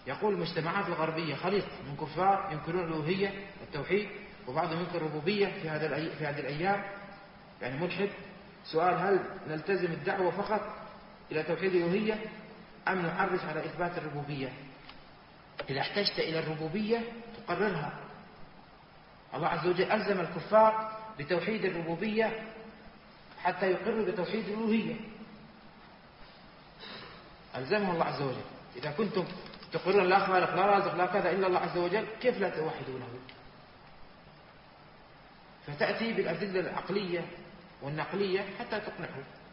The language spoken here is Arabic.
يقول المجتمعات الغربية خليط من كفار ينكرون الألوهية والتوحيد، وبعضهم ينكر الربوبية في هذه الأيام، يعني ملحد. سؤال: هل نلتزم الدعوة فقط إلى توحيد الألوهية أم نحرص على إثبات الربوبية؟ إذا احتجت إلى الربوبية تقررها. الله عز وجل ألزم الكفار بتوحيد الربوبية حتى يقروا بتوحيد الألوهية، ألزمه الله عز وجل. إذا كنتم تقرون لا خالق لا رازق لا كذا إلا الله عز وجل، كيف لا توحدونه؟ فتأتي بالأدلة العقلية والنقلية حتى تقنعه.